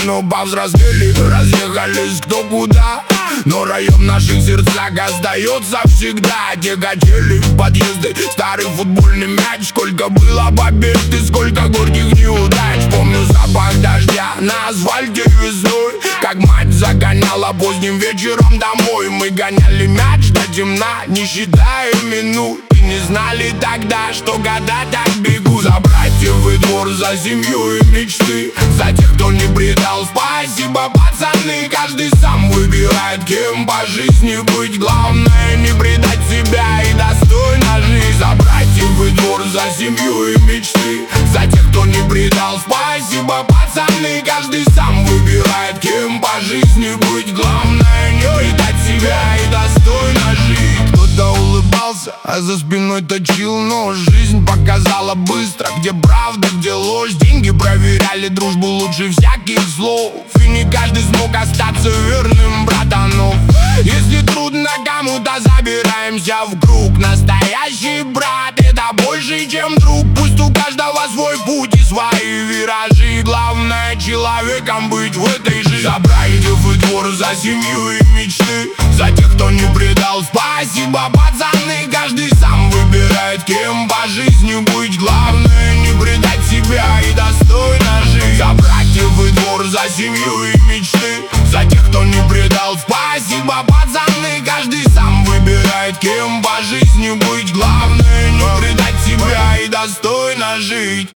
но повзрослели, разъехались кто куда. Но район в наших сердцах остается всегда. Те качели, подъезды, старый футбольный мяч. Сколько было побед и сколько горьких неудач. Помню запах дождя на асфальте весной, как мать загоняла поздним вечером домой. Мы гоняли мяч до темна, не считая минут. И не знали тогда, что года так бегут. За братьев и двор, за семью и мечты, за тех, кто не предал. Спасибо, пацаны, каждый сам выбирает, кем по жизни быть. Главное не предать себя и достойно жить. За братьев и двор, за семью и мечты, за тех, кто не предал. Спасибо, пацаны, каждый сам выбирает, кем по жизни быть. Главное не предать себя и достойно жить. Кто-то улыбался, а за спиной точил нож. Жизнь показала быстро, где правда, где ложь. Деньги проверяли дружбу лучше всяких слов. И не каждый смог остаться верным, братанов. Если трудно кому-то, забираемся в круг. Настоящий брат — это больше, чем друг. Пусть у каждого свой путь и свои виражи. Главное человеком быть в этой жизни. За братьев и двор, за семью и мечты, за тех, кто не предал. Спасибо, пацаны, каждый сам выбирает, кем по жизни быть. Главное не предать себя и достойно жить. За братьев и двор, за семью и мечты, за тех, кто не предал. Спасибо, пацаны, каждый сам выбирает, кем по жизни быть. Главное не предать себя и достойно жить.